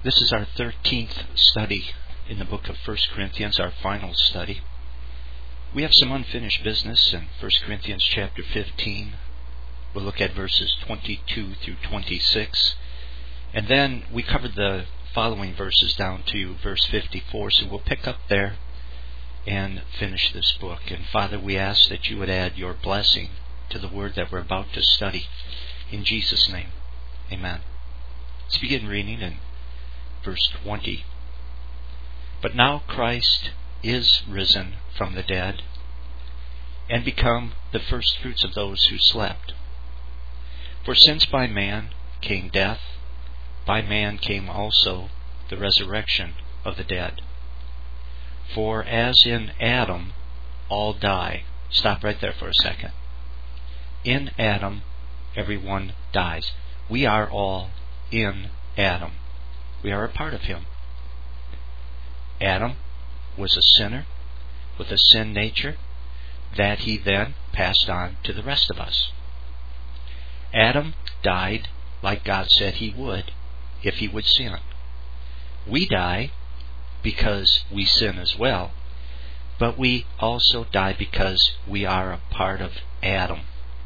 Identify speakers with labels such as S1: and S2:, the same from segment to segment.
S1: This is our 13th study in the book of 1 Corinthians, our final study. We have some unfinished business in 1 Corinthians chapter 15. We'll look at verses 22 through 26. And then we covered the following verses down to verse 54, so we'll pick up there and finish this book. And Father, we ask that you would add your blessing to the word that we're about to study. In Jesus' name, amen. Let's begin reading in verse 20. But now Christ is risen from the dead and become the firstfruits of those who slept. For since by man came death, by man came also the resurrection of the dead. For as in Adam all die. Stop right there for a second. In Adam everyone dies. We are all in Adam. We are a part of him. Adam was a sinner with a sin nature that he then passed on to the rest of us. Adam died like God said he would if he would sin. We die because we sin as well, but we also die because we are a part of Adam.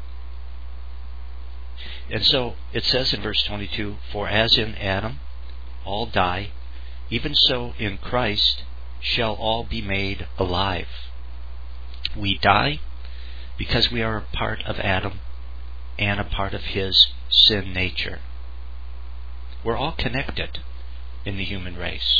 S1: And so it says in verse 22, for as in Adam all die, even so in Christ shall all be made alive. We die because we are a part of Adam and a part of his sin nature. We're all connected in the human race.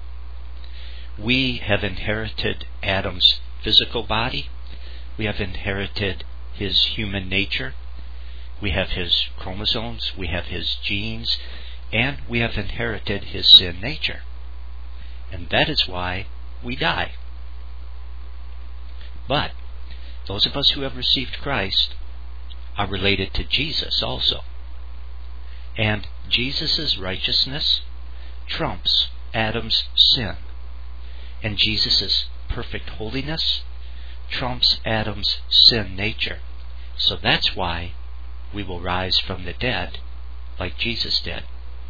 S1: We have inherited Adam's physical body. We have inherited his human nature. We have his chromosomes. We have his genes. And we have inherited his sin nature. And that is why we die. But those of us who have received Christ are related to Jesus also. And Jesus' righteousness trumps Adam's sin. And Jesus' perfect holiness trumps Adam's sin nature. So that's why we will rise from the dead like Jesus did.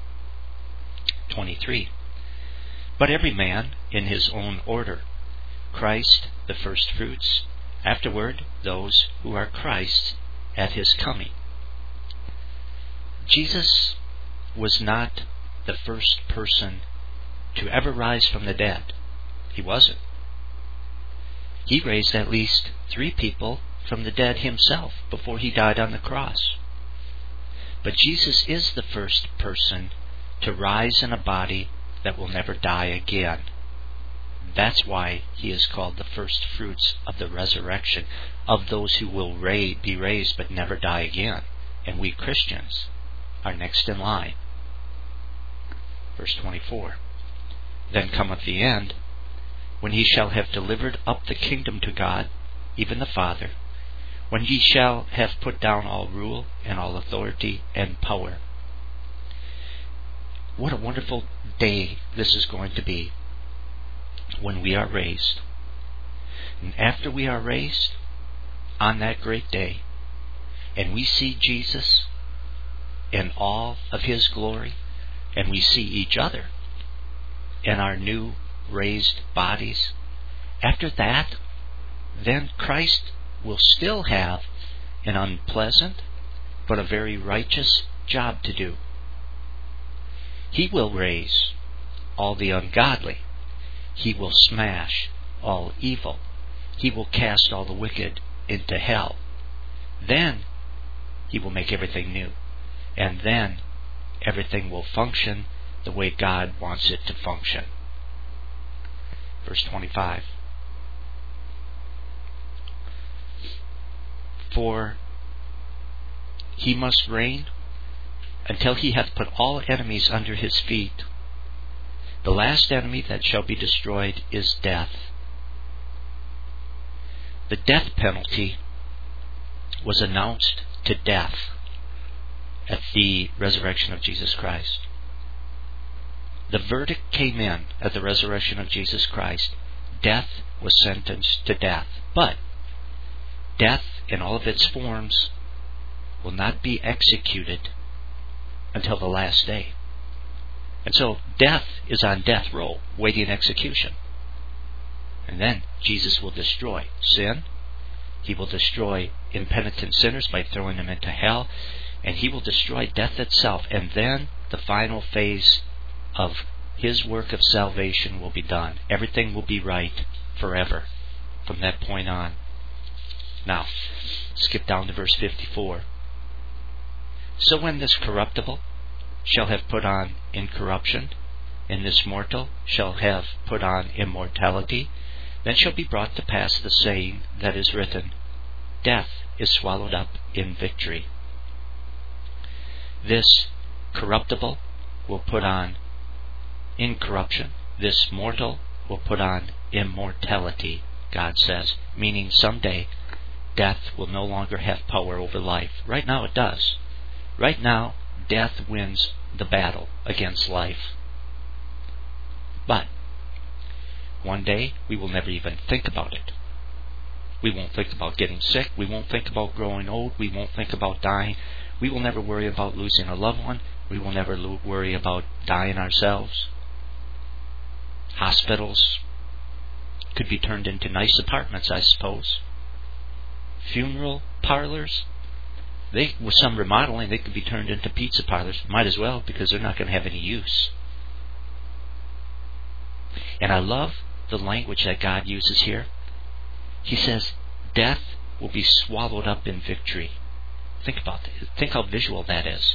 S1: 23. But every man in his own order, Christ the firstfruits, afterward those who are Christ's at his coming. Jesus was not the first person to ever rise from the dead. He wasn't. He raised at least 3 people from the dead himself before he died on the cross. But Jesus is the first person to rise in a body that will never die again. That's why he is called the first fruits of the resurrection of those who will be raised but never die again. And we Christians are next in line. Verse 24. Then cometh the end, when he shall have delivered up the kingdom to God, even the Father, when he shall have put down all rule and all authority and power. What a wonderful day this is going to be when we are raised. And after we are raised, on that great day, and we see Jesus in all of his glory, and we see each other in our new raised bodies, after that, then Christ will still have an unpleasant but a very righteous job to do. He will raise all the ungodly. He will smash all evil. He will cast all the wicked into hell. Then he will make everything new. And then everything will function the way God wants it to function. Verse 25. For he must reign until he hath put all enemies under his feet. The last enemy that shall be destroyed is death. The death penalty was announced to death at the resurrection of Jesus Christ. The verdict came in at the resurrection of Jesus Christ. Death was sentenced to death. But death in all of its forms will not be executed until the last day. And so death is on death row, waiting execution. And then Jesus will destroy sin. He will destroy impenitent sinners by throwing them into hell. And He will destroy death itself. And then the final phase of His work of salvation will be done. Everything will be right forever from that point on. Now, skip down to verse 54. So when this corruptible shall have put on incorruption, and this mortal shall have put on immortality, then shall be brought to pass the saying that is written, Death is swallowed up in victory. This corruptible will put on incorruption. This mortal will put on immortality, God says, meaning someday death will no longer have power over life. Right now it does. Right now, death wins the battle against life. But one day we will never even think about it. We won't think about getting sick. We won't think about growing old. We won't think about dying. We will never worry about losing a loved one. We will never worry about dying ourselves. Hospitals could be turned into nice apartments, I suppose. Funeral parlors, with some remodeling, they could be turned into pizza parlors. Might as well, because they're not going to have any use. And I love the language that God uses here. He says, death will be swallowed up in victory. Think about that. Think how visual that is.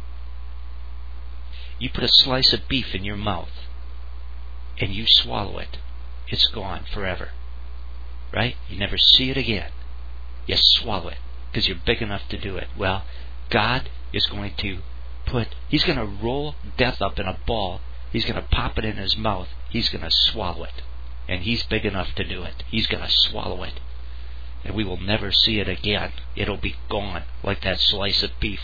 S1: You put a slice of beef in your mouth, and you swallow it. It's gone forever. Right? You never see it again. You swallow it, because you're big enough to do it. Well, God is going to He's going to roll death up in a ball. He's going to pop it in His mouth. He's going to swallow it. And He's big enough to do it. He's going to swallow it. And we will never see it again. It'll be gone, like that slice of beef.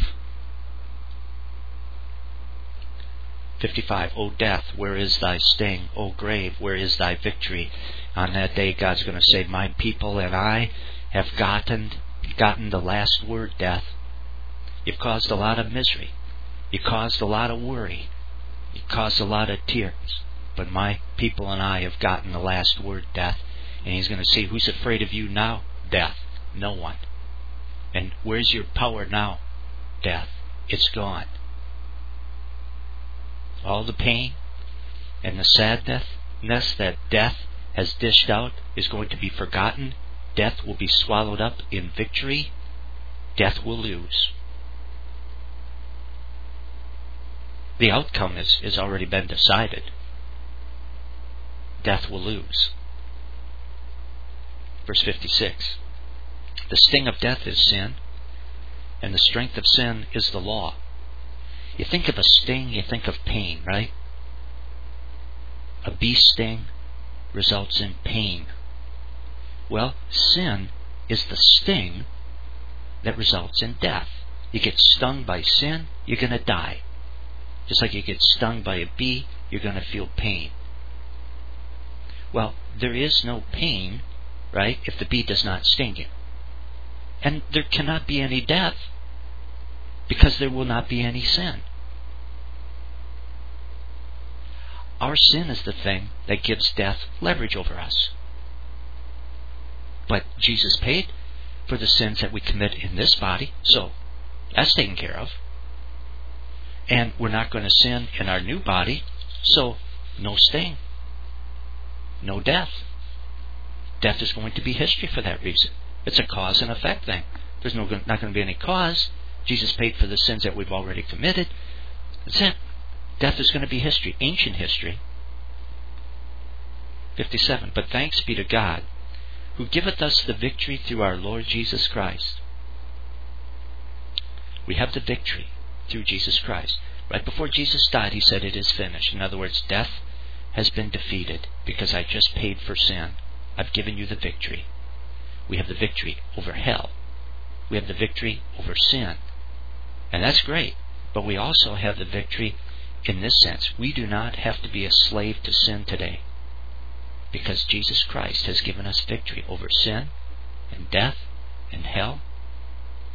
S1: 55. O death, where is thy sting? O grave, where is thy victory? On that day, God's going to say, my people and I have gotten the last word, death. You've caused a lot of misery. You caused a lot of worry. You caused a lot of tears. But my people and I have gotten the last word, death. And He's going to say, who's afraid of you now? Death. No one. And where's your power now? Death. It's gone. All the pain and the sadness that death has dished out is going to be forgotten. Death will be swallowed up in victory. Death will lose. The outcome has already been decided. Death will lose. Verse 56. The sting of death is sin, and the strength of sin is the law. You think of a sting, you think of pain, right? A bee sting results in pain. Well, sin is the sting that results in death. You get stung by sin, you're going to die. Just like you get stung by a bee, you're going to feel pain. Well, there is no pain, right, if the bee does not sting you. And there cannot be any death because there will not be any sin. Our sin is the thing that gives death leverage over us. But Jesus paid for the sins that we commit in this body, so that's taken care of. And we're not going to sin in our new body, so no sting, no death. Death is going to be history for that reason. It's a cause and effect thing. There's not going to be any cause. Jesus paid for the sins that we've already committed. That's it. Death is going to be history, ancient history. 57. But thanks be to God, who giveth us the victory through our Lord Jesus Christ. We have the victory through Jesus Christ. Right before Jesus died, He said, it is finished. In other words, death has been defeated because I just paid for sin. I've given you the victory. We have the victory over hell. We have the victory over sin. And that's great. But we also have the victory in this sense. We do not have to be a slave to sin today, because Jesus Christ has given us victory over sin and death and hell.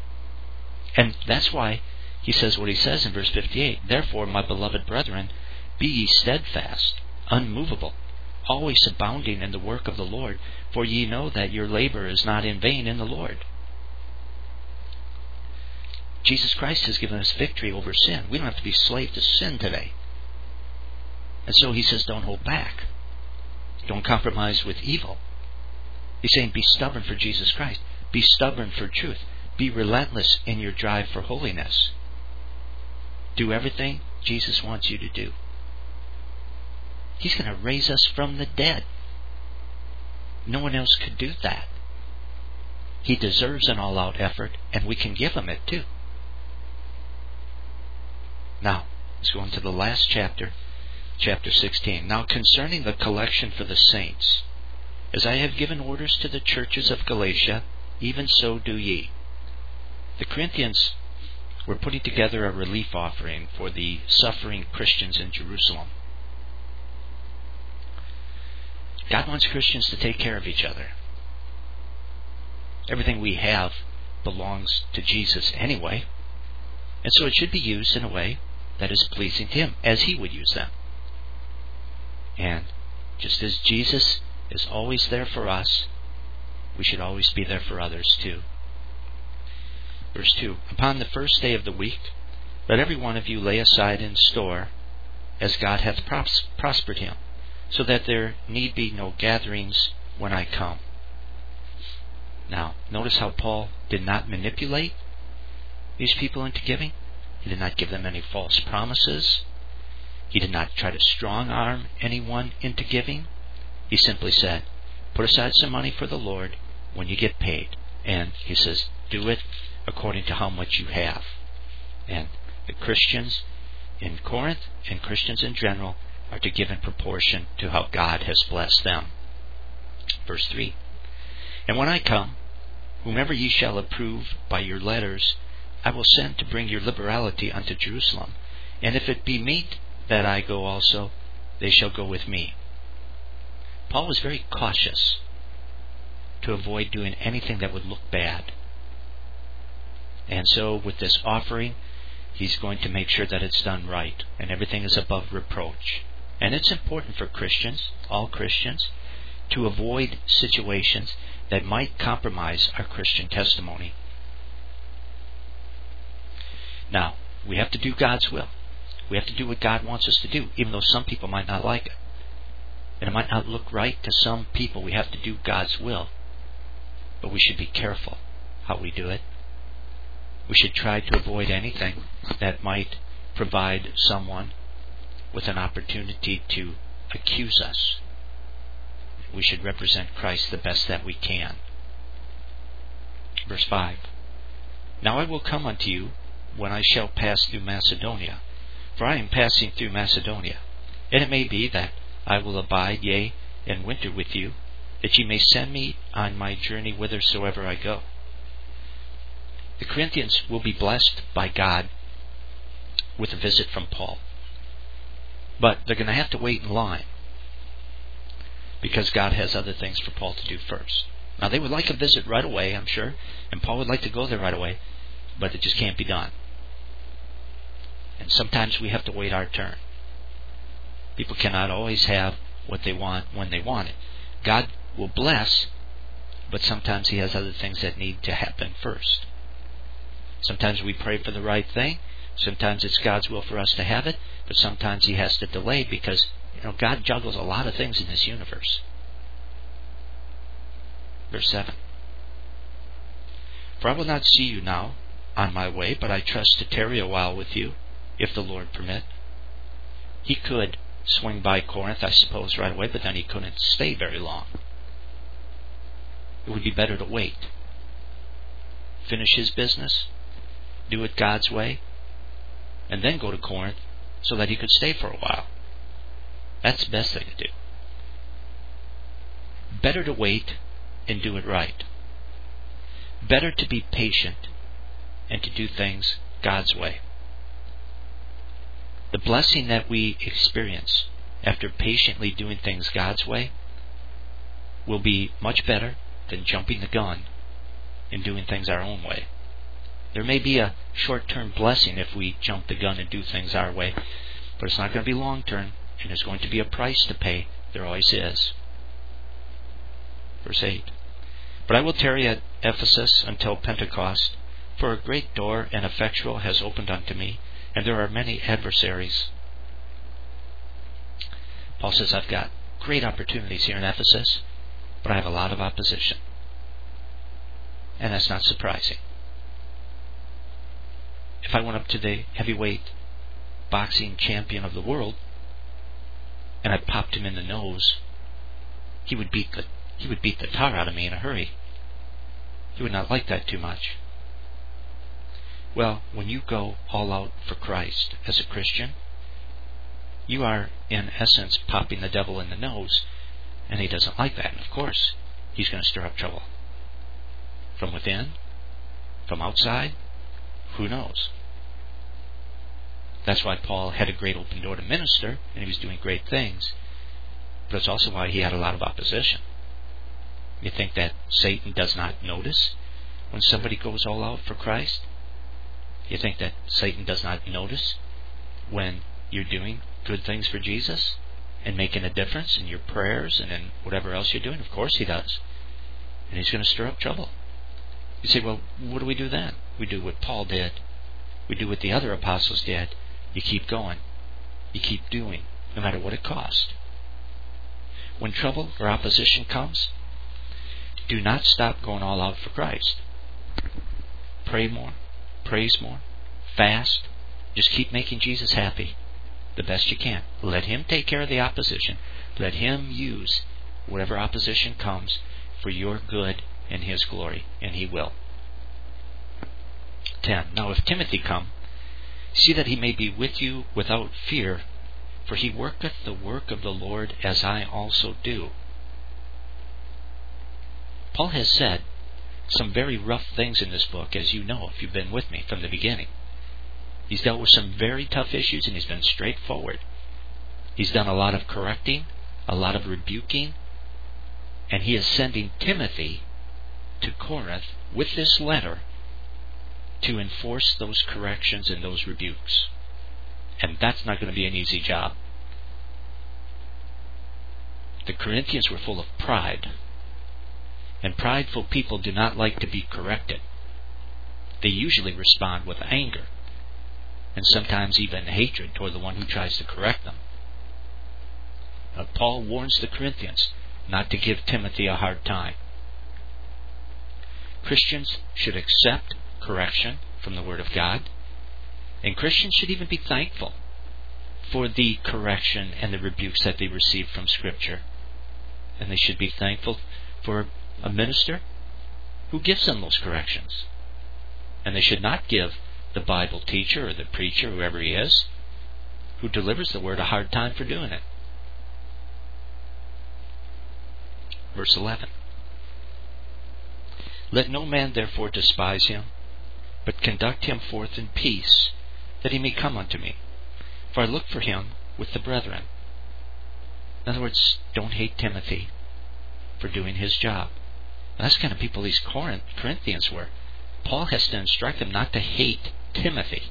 S1: And that's why He says what He says in verse 58. Therefore, my beloved brethren, Be ye steadfast, unmovable, always abounding in the work of the Lord, for ye know that your labor is not in vain in the Lord. Jesus Christ has given us victory over sin. We don't have to be slave to sin today. And so he says, don't hold back. Don't compromise with evil. He's saying, be stubborn for Jesus Christ. Be stubborn for truth. Be relentless in your drive for holiness. Do everything Jesus wants you to do. He's going to raise us from the dead. No one else could do that. He deserves an all-out effort, and we can give him it too. Now, let's go on to the last chapter, chapter 16. Now concerning the collection for the saints, as I have given orders to the churches of Galatia, even so do ye. The Corinthians were putting together a relief offering for the suffering Christians in Jerusalem. God wants Christians to take care of each other. Everything we have belongs to Jesus anyway, and so it should be used in a way that is pleasing to him, as he would use them. And just as Jesus is always there for us, we should always be there for others too. Verse 2, upon the first day of the week, let every one of you lay aside in store, as God hath prospered him, so that there need be no gatherings when I come. Now, notice how Paul did not manipulate these people into giving. He did not give them any false promises. He did not try to strong-arm anyone into giving. He simply said, put aside some money for the Lord when you get paid. And he says, do it according to how much you have. And the Christians in Corinth and Christians in general are to give in proportion to how God has blessed them. Verse 3, and when I come, whomever ye shall approve by your letters, I will send to bring your liberality unto Jerusalem. And if it be meet that I go also, they shall go with me. Paul was very cautious to avoid doing anything that would look bad. And so with this offering, he's going to make sure that it's done right, and everything is above reproach. And it's important for Christians, all Christians, to avoid situations that might compromise our Christian testimony. Now, we have to do God's will. We have to do what God wants us to do, even though some people might not like it. And it might not look right to some people. We have to do God's will. But we should be careful how we do it. We should try to avoid anything that might provide someone with an opportunity to accuse us. We should represent Christ the best that we can. Verse 5, now I will come unto you when I shall pass through Macedonia, for I am passing through Macedonia. And it may be that I will abide, yea, and winter with you, that ye may send me on my journey whithersoever I go. The Corinthians will be blessed by God with a visit from Paul. But they're going to have to wait in line, because God has other things for Paul to do first. Now, they would like a visit right away, I'm sure, and Paul would like to go there right away, but it just can't be done. And sometimes we have to wait our turn. People cannot always have what they want when they want it. God will bless, but sometimes he has other things that need to happen first. Sometimes we pray for the right thing. Sometimes it's God's will for us to have it, but sometimes he has to delay because God juggles a lot of things in this universe. Verse 7. For I will not see you now on my way, but I trust to tarry a while with you, if the Lord permit. He could swing by Corinth, I suppose, right away, but then he couldn't stay very long. It would be better to wait. Finish his business, do it God's way, and then go to Corinth so that he could stay for a while. That's the best thing to do. Better to wait and do it right. Better to be patient and to do things God's way. The blessing that we experience after patiently doing things God's way will be much better than jumping the gun and doing things our own way. There may be a short-term blessing if we jump the gun and do things our way, But it's not going to be long term, and there's going to be a price to pay. There always is. Verse 8. But I will tarry at Ephesus until Pentecost, for a great door and effectual has opened unto me, and there are many adversaries. Paul says, I've got great opportunities here in Ephesus, but I have a lot of opposition. And that's not surprising. If I went up to the heavyweight boxing champion of the world, and I popped him in the nose, he would beat the tar out of me in a hurry. He would not like that too much. Well, when you go all out for Christ as a Christian, you are, in essence, popping the devil in the nose, and he doesn't like that. And of course, he's going to stir up trouble. From within, from outside, who knows? That's why Paul had a great open door to minister, and he was doing great things. But it's also why he had a lot of opposition. You think that Satan does not notice when somebody goes all out for Christ? You think that Satan does not notice when you're doing good things for Jesus and making a difference in your prayers and in whatever else you're doing? Of course he does. And he's going to stir up trouble. You say, well, what do we do then? We do what Paul did. We do what the other apostles did. You keep going. You keep doing, no matter what it costs. When trouble or opposition comes, do not stop going all out for Christ. Pray more, praise more, fast. Just keep making Jesus happy the best you can. Let Him take care of the opposition. Let Him use whatever opposition comes for your good and His glory, and He will. 10. Now if Timothy come, see that he may be with you without fear, for he worketh the work of the Lord as I also do. Paul has said some very rough things in this book, as you know, if you've been with me from the beginning. He's dealt with some very tough issues, and he's been straightforward. He's done a lot of correcting, a lot of rebuking, and he is sending Timothy to Corinth with this letter to enforce those corrections and those rebukes. And that's not going to be an easy job. The Corinthians were full of pride. And prideful people do not like to be corrected. They usually respond with anger, and sometimes even hatred toward the one who tries to correct them. Paul warns the Corinthians not to give Timothy a hard time. Christians should accept correction from the Word of God, and Christians should even be thankful for the correction and the rebukes that they receive from Scripture. And they should be thankful for a minister who gives them those corrections. And they should not give the Bible teacher or the preacher, whoever he is, who delivers the Word, a hard time for doing it. Verse 11. Let no man therefore despise him, but conduct him forth in peace, that he may come unto me. For I look for him with the brethren. In other words, don't hate Timothy for doing his job. And that's the kind of people these Corinthians were. Paul has to instruct them not to hate Timothy.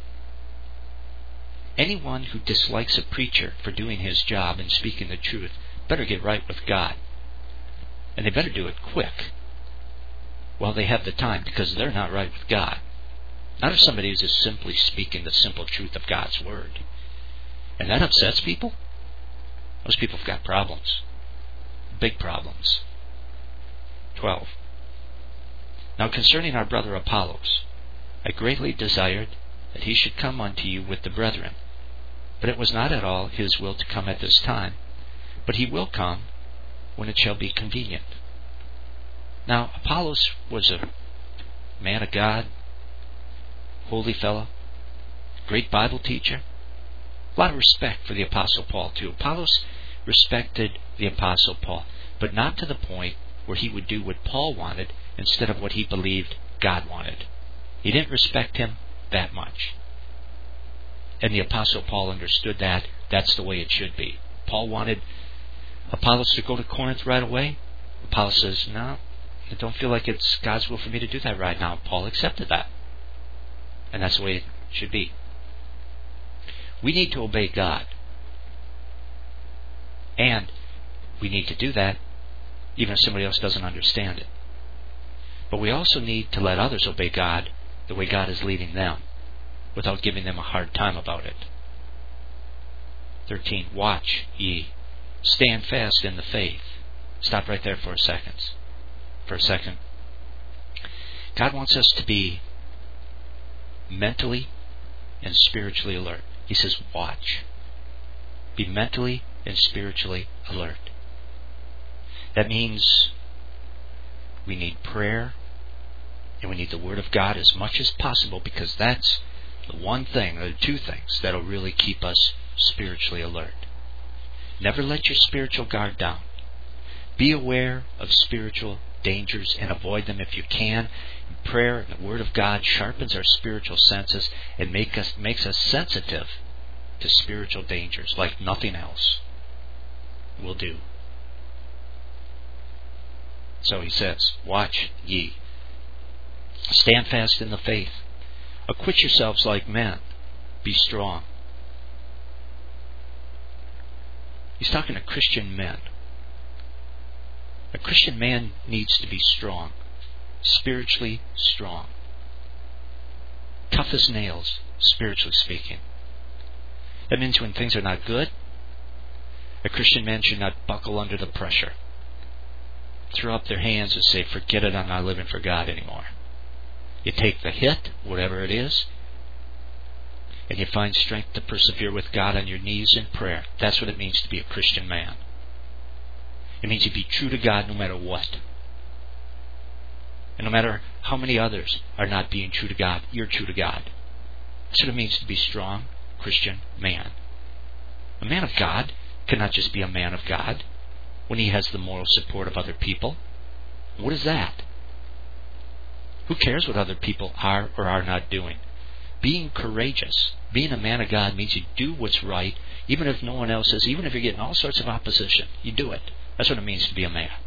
S1: Anyone who dislikes a preacher for doing his job and speaking the truth better get right with God. And they better do it quick while they have the time, because they're not right with God. Not if somebody is just simply speaking the simple truth of God's Word. And that upsets people. Those people have got problems. Big problems. 12. Now concerning our brother Apollos, I greatly desired that he should come unto you with the brethren. But it was not at all his will to come at this time, but he will come when it shall be convenient. Now Apollos was a man of God, holy fellow, great Bible teacher. A lot of respect for the Apostle Paul too. Apollos respected the Apostle Paul, but not to the point where he would do what Paul wanted instead of what he believed God wanted. He didn't respect him that much. And the Apostle Paul understood that that's the way it should be. Paul wanted Apollos to go to Corinth right away. Apollos says, no, I don't feel like it's God's will for me to do that right now. Paul accepted that. And that's the way it should be. We need to obey God. And we need to do that even if somebody else doesn't understand it. But we also need to let others obey God the way God is leading them, without giving them a hard time about it. 13. Watch ye. Stand fast in the faith. Stop right there for a second. God wants us to be mentally and spiritually alert. He says, watch. Be mentally and spiritually alert. That means we need prayer and we need the Word of God as much as possible, because that's the one thing, or the two things, that'll really keep us spiritually alert. Never let your spiritual guard down. Be aware of spiritual dangers and avoid them if you can. Prayer and the Word of God sharpens our spiritual senses and makes us sensitive to spiritual dangers like nothing else will do. So he says, watch ye. Stand fast in the faith. Acquit yourselves like men. Be strong. He's talking to Christian men. A Christian man needs to be strong. Spiritually strong. Tough as nails, spiritually speaking. That means when things are not good, a Christian man should not buckle under the pressure. Throw up their hands and say, forget it, I'm not living for God anymore. You take the hit, whatever it is, and you find strength to persevere with God on your knees in prayer. That's what it means to be a Christian man. It means you be true to God no matter what. And no matter how many others are not being true to God, you're true to God. That's what it means to be a strong Christian man. A man of God cannot just be a man of God when he has the moral support of other people. What is that? Who cares what other people are or are not doing? Being courageous, being a man of God, means you do what's right, even if no one else is, even if you're getting all sorts of opposition. You do it. That's what it means to be a man.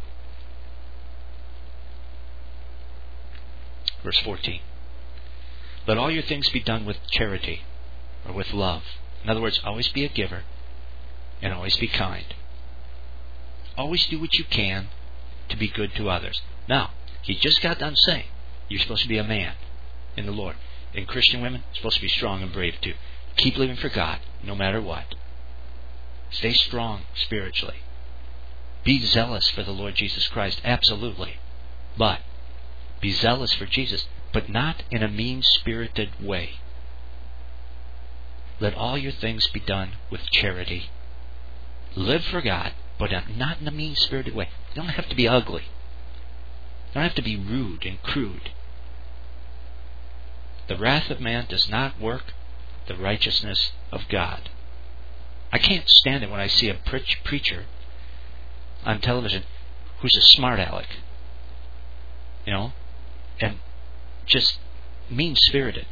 S1: Verse 14. Let all your things be done with charity, or with love. In other words, always be a giver, and always be kind. Always do what you can to be good to others. Now, he just got done saying, you're supposed to be a man in the Lord. And Christian women are supposed to be strong and brave too. Keep living for God, no matter what. Stay strong spiritually. Be zealous for the Lord Jesus Christ, absolutely. But be zealous for Jesus, but not in a mean-spirited way. Let all your things be done with charity. Live for God, but not in a mean-spirited way. You don't have to be ugly. You don't have to be rude and crude. The wrath of man does not work the righteousness of God. I can't stand it when I see a preacher on television who's a smart aleck, and just mean-spirited.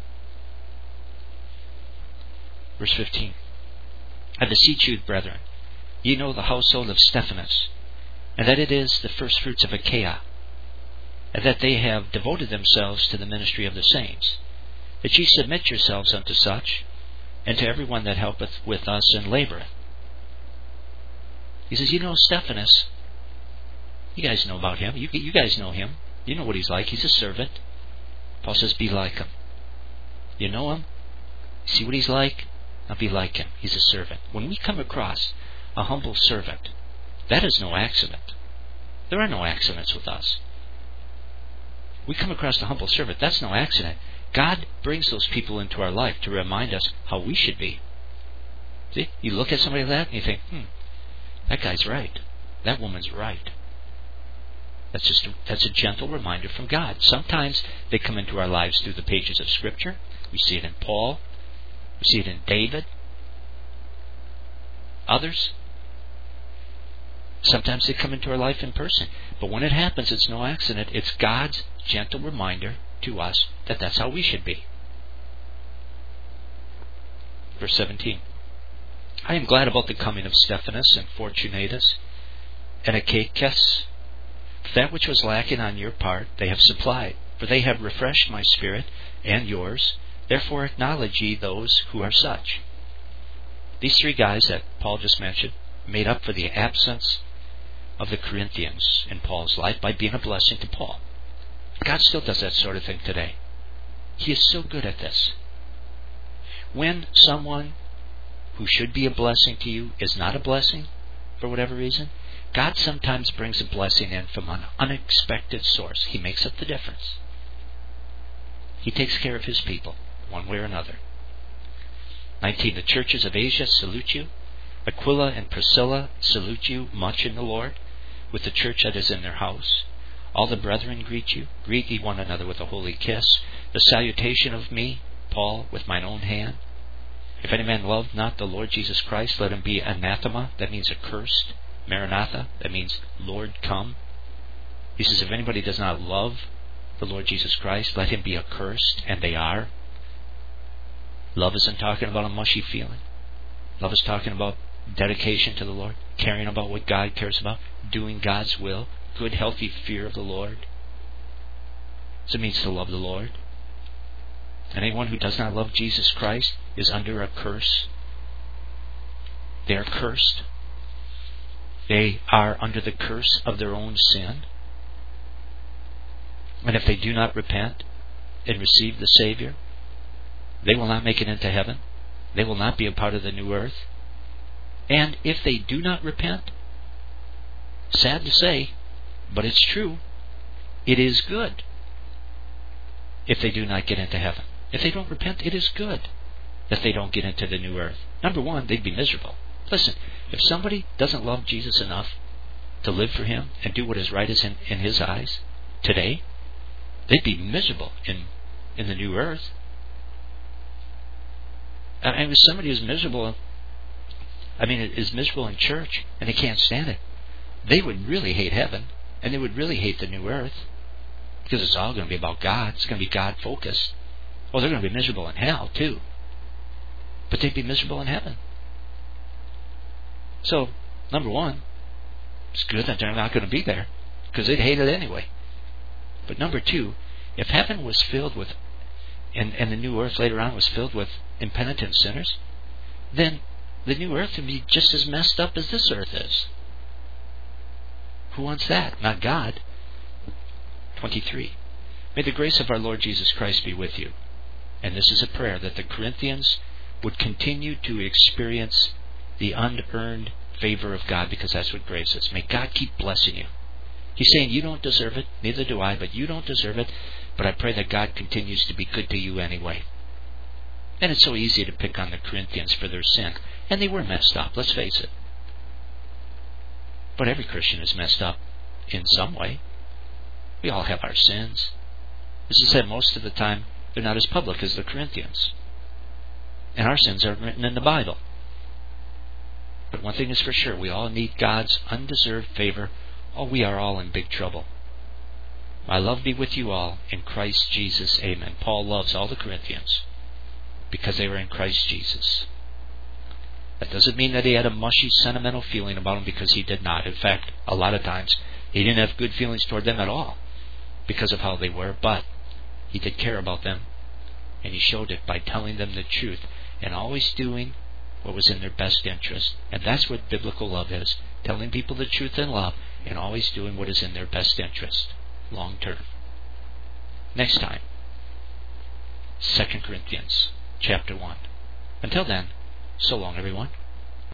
S1: Verse 15. I beseech you, brethren, ye know the household of Stephanas, and that it is the firstfruits of Achaia, and that they have devoted themselves to the ministry of the saints, that ye submit yourselves unto such, and to every one that helpeth with us and laboureth. He says, you know Stephanas. You guys know about him. You guys know him. You know what he's like. He's a servant. Paul says, be like him. You know him? See what he's like? Now be like him. He's a servant. When we come across a humble servant, that is no accident. There are no accidents with us. We come across a humble servant. That's no accident. God brings those people into our life to remind us how we should be. See? You look at somebody like that and you think, that guy's right. That woman's right. That's a gentle reminder from God. Sometimes they come into our lives through the pages of Scripture. We see it in Paul. We see it in David. Others. Sometimes they come into our life in person. But when it happens, it's no accident. It's God's gentle reminder to us that that's how we should be. Verse 17. I am glad about the coming of Stephanas and Fortunatus and Achaicus. That which was lacking on your part they have supplied, for they have refreshed my spirit and yours. Therefore acknowledge ye those who are such. These three guys that Paul just mentioned made up for the absence of the Corinthians in Paul's life by being a blessing to Paul. God still does that sort of thing today. He is so good at this. When someone who should be a blessing to you is not a blessing, for whatever reason, God sometimes brings a blessing in from an unexpected source. He makes up the difference. He takes care of His people, one way or another. 19. The churches of Asia salute you. Aquila and Priscilla salute you much in the Lord, with the church that is in their house. All the brethren greet you. Greet ye one another with a holy kiss. The salutation of me, Paul, with mine own hand. If any man love not the Lord Jesus Christ, let him be anathema. That means accursed. Maranatha. That means Lord, come. He says, if anybody does not love the Lord Jesus Christ, let him be accursed. And they are. Love isn't talking about a mushy feeling. Love is talking about dedication to the Lord, caring about what God cares about, doing God's will, good, healthy fear of the Lord. So it means to love the Lord. Anyone who does not love Jesus Christ is under a curse. They are cursed. They are under the curse of their own sin. And if they do not repent and receive the Savior, they will not make it into heaven. They will not be a part of the new earth. And if they do not repent, sad to say, but it's true, it is good if they do not get into heaven. If they don't repent, it is good that they don't get into the new earth. Number one, they'd be miserable. Listen, if somebody doesn't love Jesus enough to live for Him and do what is right in His eyes today, they'd be miserable in the new earth. And if somebody is miserable, is miserable in church and they can't stand it, they would really hate heaven and they would really hate the new earth, because it's all going to be about God. It's going to be God focused. Well, they're going to be miserable in hell too, but they'd be miserable in heaven. So, number one, it's good that they're not going to be there, because they'd hate it anyway. But number two, if heaven was filled with, and the new earth later on was filled with impenitent sinners, then the new earth would be just as messed up as this earth is. Who wants that? Not God. 23. May the grace of our Lord Jesus Christ be with you. And this is a prayer, that the Corinthians would continue to experience the unearned favor of God, because that's what grace is. May God keep blessing you. He's saying you don't deserve it, neither do I, but you don't deserve it. But I pray that God continues to be good to you anyway. And it's so easy to pick on the Corinthians for their sin. And they were messed up, let's face it. But every Christian is messed up in some way. We all have our sins. As I said, most of the time, they're not as public as the Corinthians. And our sins are written in the Bible. But one thing is for sure, we all need God's undeserved favor. Oh, we are all in big trouble. My love be with you all in Christ Jesus. Amen. Paul loves all the Corinthians because they were in Christ Jesus. That doesn't mean that he had a mushy, sentimental feeling about them, because he did not. In fact, a lot of times, he didn't have good feelings toward them at all because of how they were, but he did care about them, and he showed it by telling them the truth and always doing what was in their best interest. And that's what biblical love is, telling people the truth in love and always doing what is in their best interest, long term. Next time, 2 Corinthians chapter 1. Until then, so long, everyone.